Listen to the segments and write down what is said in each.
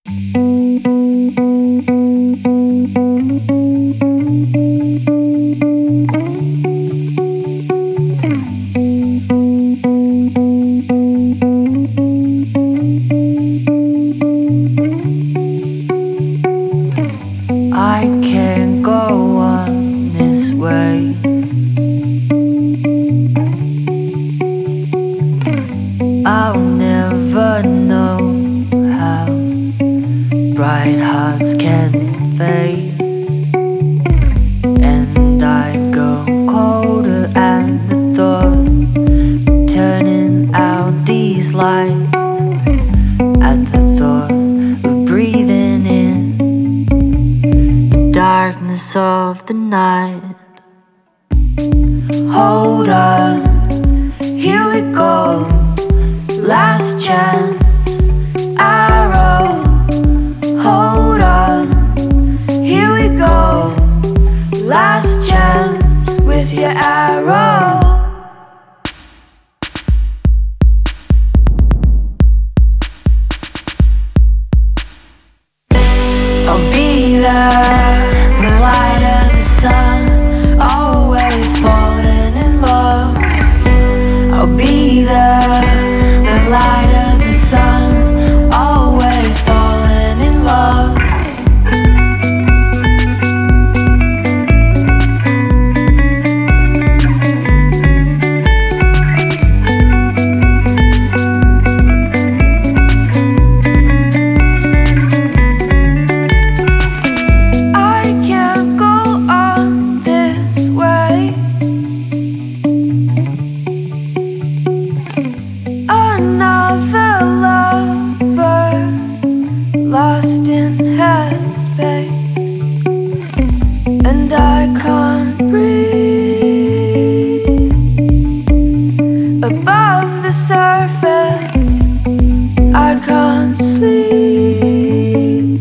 I can't go on this way. I'll never know how bright hearts can fade, and I'd go colder at the thought of turning out these lights, at the thought of breathing in the darkness of the night. Hold on, here we go. Last chance, arrow. Hold on, here we go. Last chance with your arrow. I'll be there, the light of the sun, always falling in love. I'll be there, the light of the sun, always falling in love. I can't go on this way. Another lover lost in headspace, and I can't breathe above the surface. I can't sleep.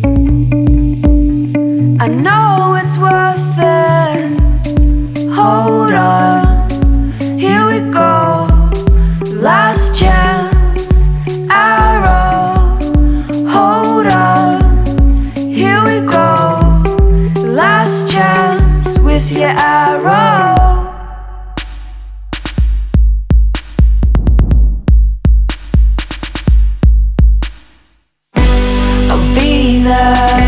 I know it's worth it. Hold on, here we go. Last chance, arrow. Hold on, here we go. Last chance with your arrow. I'll be there,